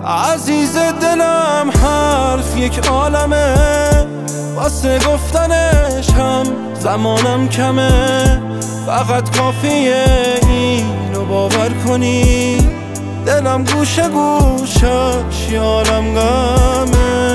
عزیز دلم حرف یک عالمه، واسه گفتنش هم زمانم کمه. فقط کافیه اینو باور کنی، دلم گوشه گوشش یارم غمه.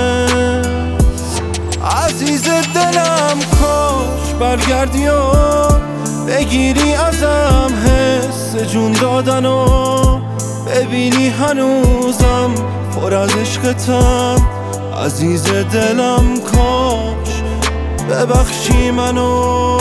عزیز دلم کاش برگردی و بگیری ازم حس جون دادن و ببینی هنوزم پر از عشقتم. عزیز دلم کاش ببخشی منو.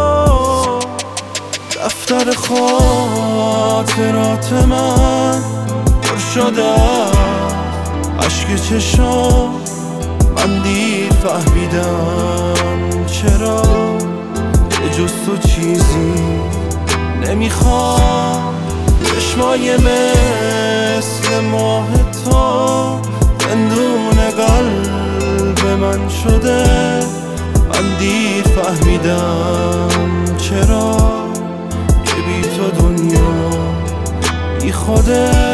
دفتر خاطرات من پر شده عشق چشام، من دیر فهمیدم چرا به جز تو چیزی نمیخوام. چشمای مثل ماه تو زندون قلب من شده، من دیر فهمیدم چرا که بی تو دنیا بی خوده.